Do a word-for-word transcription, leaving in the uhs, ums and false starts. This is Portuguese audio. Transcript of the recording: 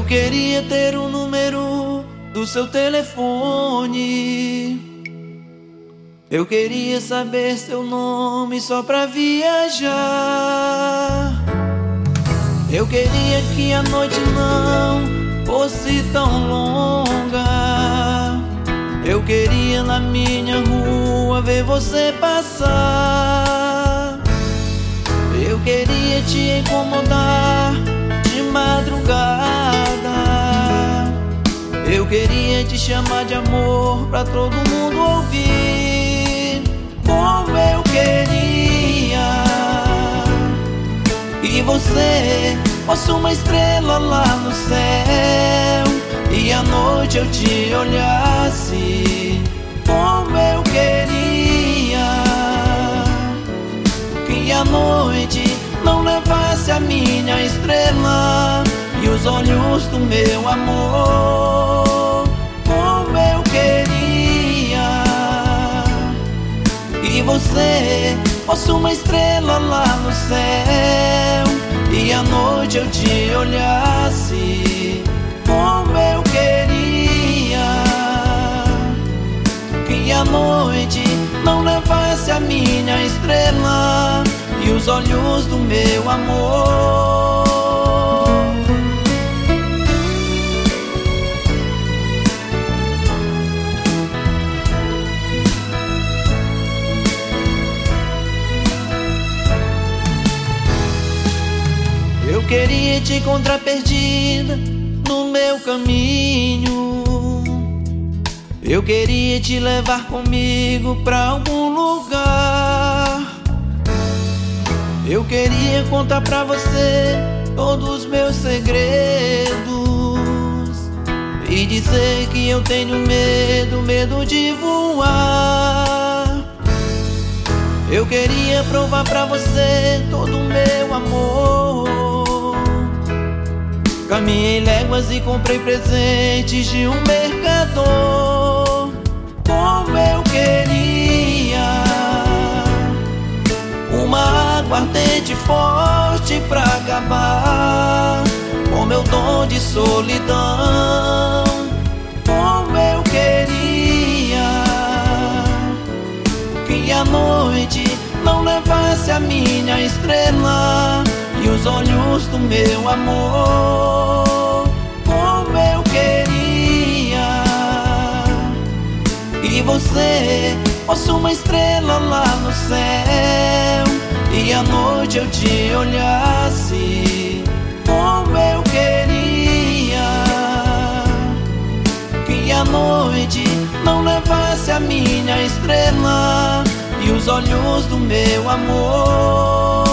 Eu queria ter o número do seu telefone. Eu queria saber seu nome só pra viajar. Eu queria que a noite não fosse tão longa. Eu queria na minha rua ver você passar. Eu queria te incomodar de madrugada. Eu queria te chamar de amor pra todo mundo ouvir. Como eu queria que você fosse uma estrela lá no céu e à noite eu te olhasse. Como eu queria que a noite não levasse a minha estrela e os olhos do meu amor. Como eu queria que você fosse uma estrela lá no céu e à noite eu te olhasse. Como eu queria que a noite não levasse a minha estrela e os olhos do meu amor. Eu queria te encontrar perdida no meu caminho. Eu queria te levar comigo pra algum lugar. Eu queria contar pra você todos os meus segredos e dizer que eu tenho medo, medo de voar. Eu queria provar pra você todo o meu amor. Caminhei léguas e comprei presentes de um mercador. Como eu queria uma aguardente forte pra acabar com meu dom de solidão. Como eu queria que a noite não levasse a minha estrela e os olhos do meu amor. Como eu queria que você fosse uma estrela lá no céu e à noite eu te olhasse. Como eu queria que a noite não levasse a minha estrela e os olhos do meu amor.